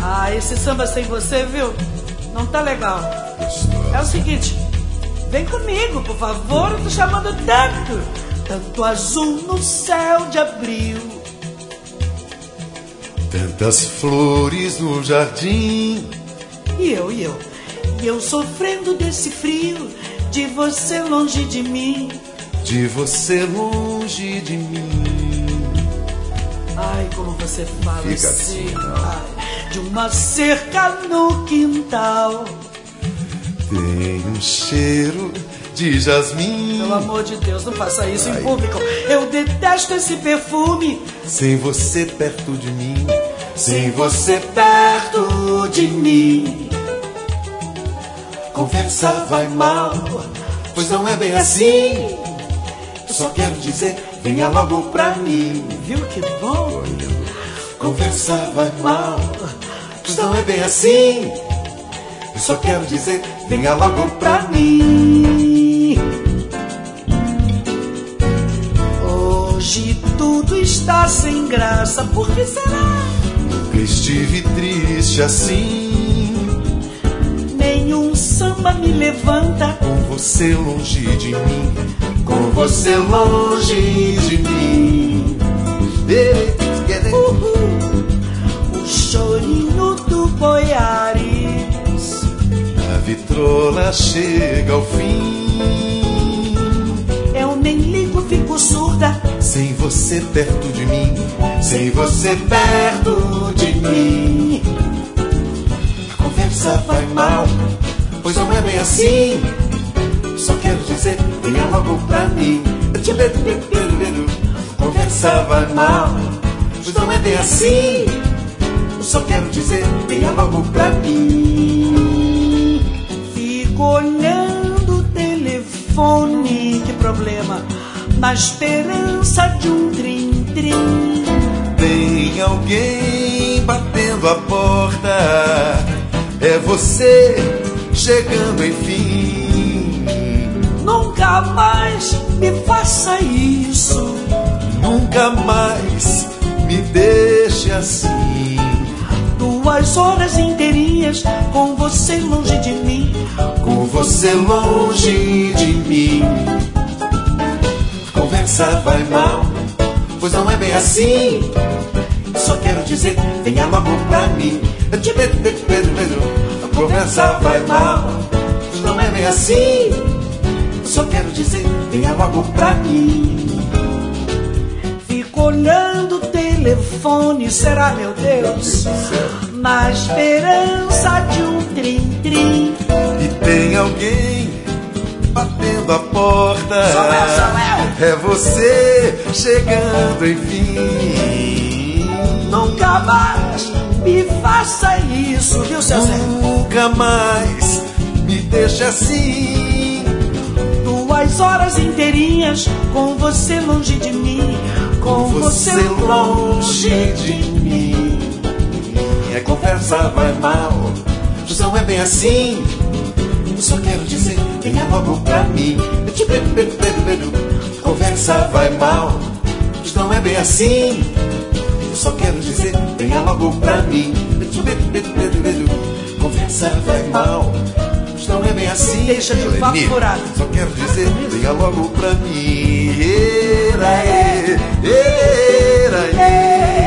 Ah, esse samba sem você, viu? Não tá legal. É o seguinte, vem comigo, por favor, eu tô chamando tanto. Tanto azul no céu de abril, tantas flores no jardim. E eu sofrendo desse frio, de você longe de mim. De você longe de mim. Ai, como você fala. Fica assim, não. de uma cerca no quintal. Tem um cheiro de jasmim. Pelo amor de Deus, não faça isso em público. Eu detesto esse perfume. Sem você perto de mim. Sem você perto de mim. Conversa vai mal, pois não é bem assim. Eu só quero dizer, venha logo pra mim. Viu que bom? Conversa vai mal, pois não é bem assim. Eu só quero dizer, venha logo pra mim. Hoje tudo está sem graça, por que será? Nunca estive triste assim. Nenhum samba me levanta. Com você longe de mim. Com você longe de mim. O chorinho do Boiares. A vitrola chega ao fim. Eu nem ligo, fico surda. Sem você perto de mim. Sem você perto de mim. A conversa vai mal, pois não é bem assim. Só quero dizer, venha logo pra mim. Conversa vai mal, pois não é bem assim. Só quero dizer, venha logo pra mim. Fico olhando o telefone, que problema, na esperança de um trim-trim. Tem alguém batendo a porta. É você chegando enfim. Nunca mais me faça isso. Nunca mais me deixe assim. 2 horas inteirinhas com você longe de mim. Com você longe de mim. A conversa vai mal, pois não é bem assim. Só quero dizer, venha logo pra mim. A conversa vai mal, pois não é bem assim. Só quero dizer, venha logo pra mim. Fico olhando o telefone, será, meu Deus? Na esperança de um trim-trim. E tem alguém batendo a porta. Sou eu. É você chegando enfim. Nunca mais me faça isso, viu, seu Zé? Nunca mais me deixe assim. 2 horas inteirinhas com você longe de mim. Com você longe de mim. A conversa vai mal, pois não é bem assim. Eu só quero dizer, venha logo pra mim. Conversa vai mal, pois não é bem assim. Eu só quero dizer, venha logo pra mim. Conversa vai mal, pois não é bem assim. Deixa de papo furado. Só quero dizer, venha logo pra mim.